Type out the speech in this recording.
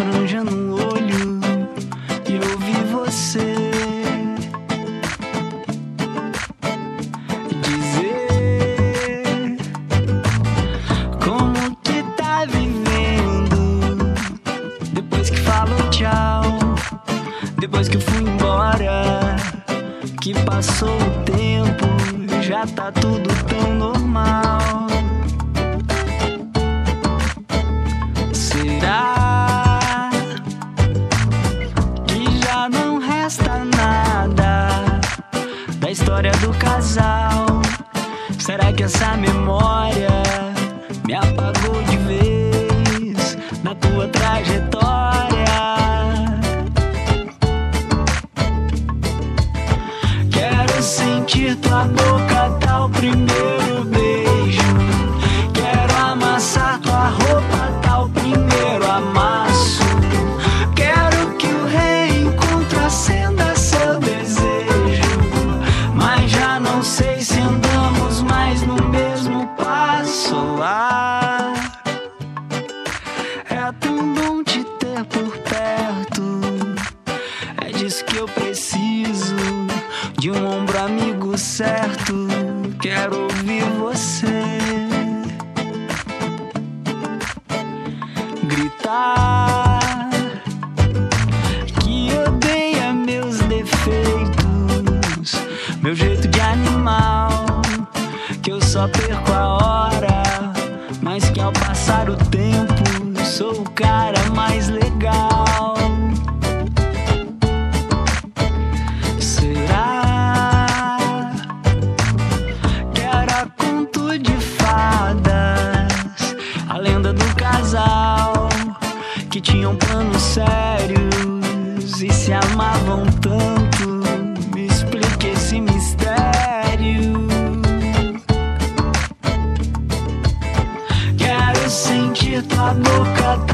laranja no olho e eu vi você dizer como que tá vivendo depois que falou tchau, depois que eu fui embora, que passou o tempo, já tá tudo tão normal. Será que já não resta nada da história do casal? Será que essa memória me apagou de vez na tua trajetória? Quero sentir tua boca, dar o primeiro beijo. Quero amassar tua roupa, dar o primeiro amasso. Quero que o reencontro acenda seu desejo, mas já não sei se andamos mais no mesmo passo. Ah, é tão bom te ter por perto, é disso que eu preciso, de um ombro amigo certo. Quero ouvir você gritar que odeia meus defeitos, meu jeito de animal, que eu só perco a hora, mas que ao passar o tempo sou o cara mais legal. Será que era conto de fadas, a lenda do casal, que tinham planos sérios e se amavam tanto? Me explique esse mistério. Quero sentir tua boca,